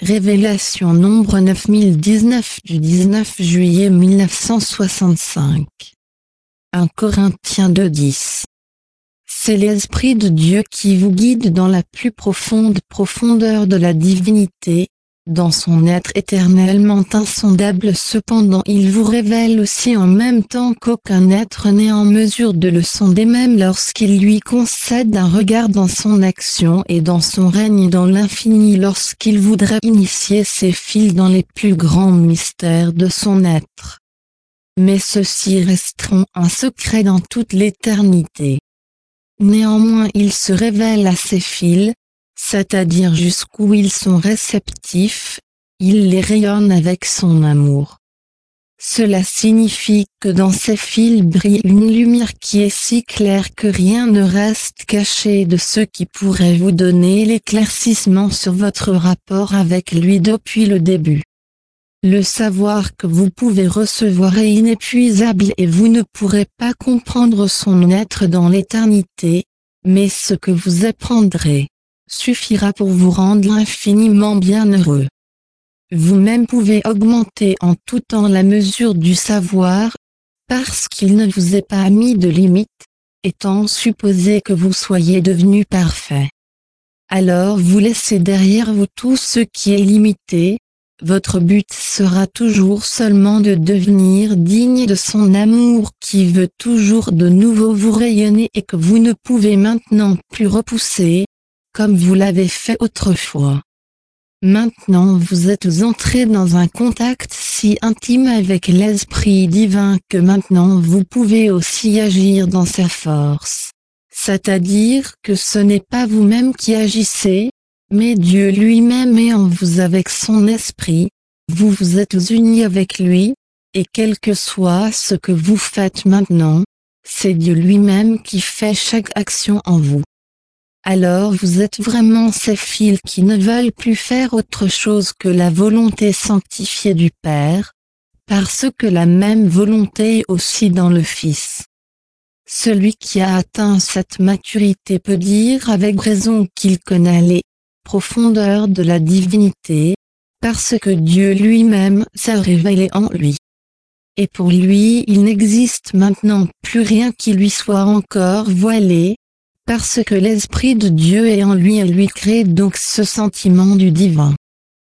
Révélation nombre 9019 du 19 juillet 1965. 1 Corinthiens 2:10. C'est l'Esprit de Dieu qui vous guide dans la plus profonde profondeur de la divinité, dans son être éternellement insondable. Cependant il vous révèle aussi en même temps qu'aucun être n'est en mesure de le sonder, même lorsqu'il lui concède un regard dans son action et dans son règne dans l'infini, lorsqu'il voudrait initier ses fils dans les plus grands mystères de son être. Mais ceux-ci resteront un secret dans toute l'éternité. Néanmoins il se révèle à ses fils, c'est-à-dire jusqu'où ils sont réceptifs, il les rayonne avec son amour. Cela signifie que dans ses fils brille une lumière qui est si claire que rien ne reste caché de ce qui pourrait vous donner l'éclaircissement sur votre rapport avec lui depuis le début. Le savoir que vous pouvez recevoir est inépuisable et vous ne pourrez pas comprendre son être dans l'éternité, mais ce que vous apprendrez suffira pour vous rendre infiniment bienheureux. Vous-même pouvez augmenter en tout temps la mesure du savoir, parce qu'il ne vous est pas mis de limite, étant supposé que vous soyez devenu parfait. Alors vous laissez derrière vous tout ce qui est limité. Votre but sera toujours seulement de devenir digne de son amour qui veut toujours de nouveau vous rayonner et que vous ne pouvez maintenant plus repousser, comme vous l'avez fait autrefois. Maintenant vous êtes entré dans un contact si intime avec l'Esprit divin que maintenant vous pouvez aussi agir dans sa force. C'est-à-dire que ce n'est pas vous-même qui agissez, mais Dieu lui-même est en vous avec son esprit, vous vous êtes unis avec lui, et quel que soit ce que vous faites maintenant, c'est Dieu lui-même qui fait chaque action en vous. Alors vous êtes vraiment ces fils qui ne veulent plus faire autre chose que la volonté sanctifiée du Père, parce que la même volonté est aussi dans le Fils. Celui qui a atteint cette maturité peut dire avec raison qu'il connaît les profondeurs de la divinité, parce que Dieu lui-même s'est révélé en lui. Et pour lui il n'existe maintenant plus rien qui lui soit encore voilé, parce que l'Esprit de Dieu est en lui et lui crée donc ce sentiment du divin.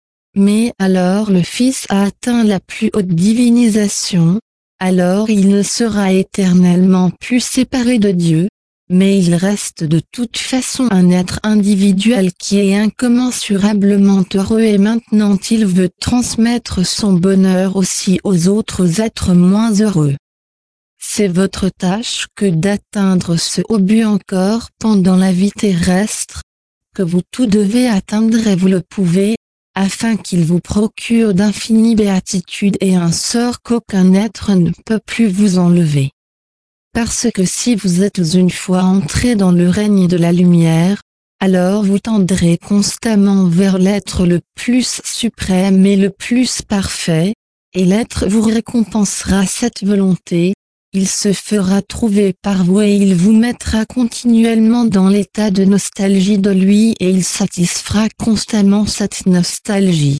Mais alors le Fils a atteint la plus haute divinisation, alors il ne sera éternellement plus séparé de Dieu, mais il reste de toute façon un être individuel qui est incommensurablement heureux et maintenant il veut transmettre son bonheur aussi aux autres êtres moins heureux. C'est votre tâche que d'atteindre ce haut but encore pendant la vie terrestre, que vous tous devez atteindre et vous le pouvez, afin qu'il vous procure d'infinies béatitudes et un sort qu'aucun être ne peut plus vous enlever. Parce que si vous êtes une fois entré dans le règne de la lumière, alors vous tendrez constamment vers l'être le plus suprême et le plus parfait, et l'être vous récompensera cette volonté, il se fera trouver par vous et il vous mettra continuellement dans l'état de nostalgie de lui et il satisfera constamment cette nostalgie.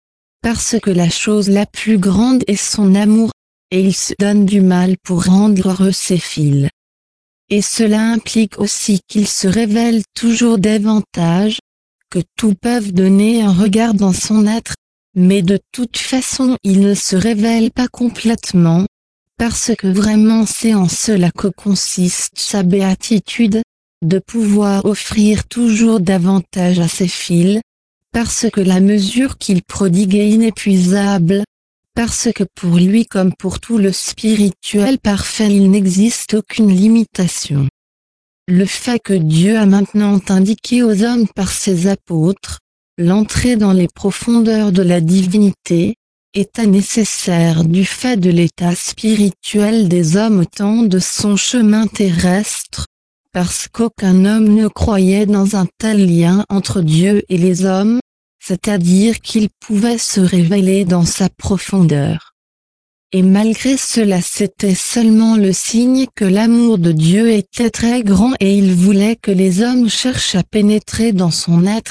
Parce que la chose la plus grande est son amour, et il se donne du mal pour rendre heureux ses fils. Et cela implique aussi qu'il se révèle toujours davantage, que tous peuvent donner un regard dans son être, mais de toute façon il ne se révèle pas complètement, parce que vraiment c'est en cela que consiste sa béatitude, de pouvoir offrir toujours davantage à ses fils, parce que la mesure qu'il prodigue est inépuisable, parce que pour lui comme pour tout le spirituel parfait il n'existe aucune limitation. Le fait que Dieu a maintenant indiqué aux hommes par ses apôtres, l'entrée dans les profondeurs de la divinité, était nécessaire du fait de l'état spirituel des hommes au temps de son chemin terrestre, parce qu'aucun homme ne croyait dans un tel lien entre Dieu et les hommes, c'est-à-dire qu'il pouvait se révéler dans sa profondeur. Et malgré cela c'était seulement le signe que l'amour de Dieu était très grand et il voulait que les hommes cherchent à pénétrer dans son être,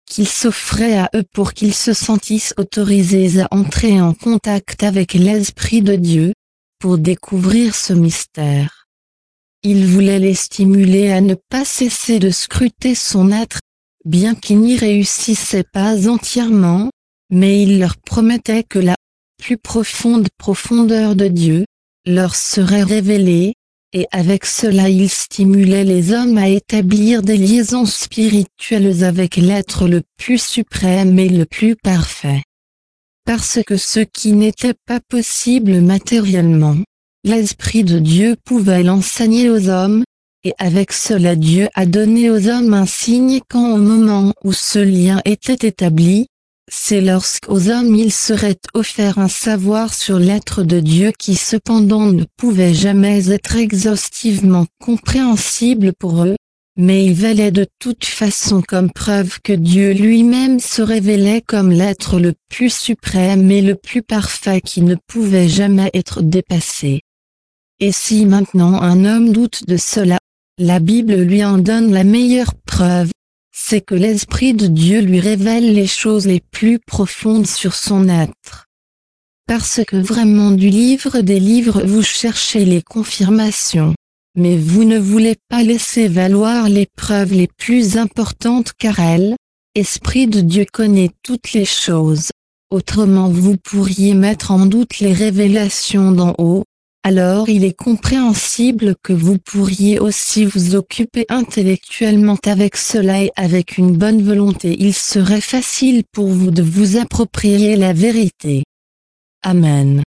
qu'il s'offrait à eux pour qu'ils se sentissent autorisés à entrer en contact avec l'Esprit de Dieu, pour découvrir ce mystère. Il voulait les stimuler à ne pas cesser de scruter son être, bien qu'ils n'y réussissaient pas entièrement, mais il leur promettait que la plus profonde profondeur de Dieu leur serait révélée, et avec cela il stimulait les hommes à établir des liaisons spirituelles avec l'être le plus suprême et le plus parfait. Parce que ce qui n'était pas possible matériellement, l'Esprit de Dieu pouvait l'enseigner aux hommes, et avec cela Dieu a donné aux hommes un signe quand au moment où ce lien était établi, c'est lorsqu'aux hommes il serait offert un savoir sur l'être de Dieu qui cependant ne pouvait jamais être exhaustivement compréhensible pour eux, mais il valait de toute façon comme preuve que Dieu lui-même se révélait comme l'être le plus suprême et le plus parfait qui ne pouvait jamais être dépassé. Et si maintenant un homme doute de cela, la Bible lui en donne la meilleure preuve, c'est que l'Esprit de Dieu lui révèle les choses les plus profondes sur son être. Parce que vraiment du livre des livres vous cherchez les confirmations, mais vous ne voulez pas laisser valoir les preuves les plus importantes car elle, Esprit de Dieu connaît toutes les choses, autrement vous pourriez mettre en doute les révélations d'en haut. Alors il est compréhensible que vous pourriez aussi vous occuper intellectuellement avec cela et avec une bonne volonté il serait facile pour vous de vous approprier la vérité. Amen.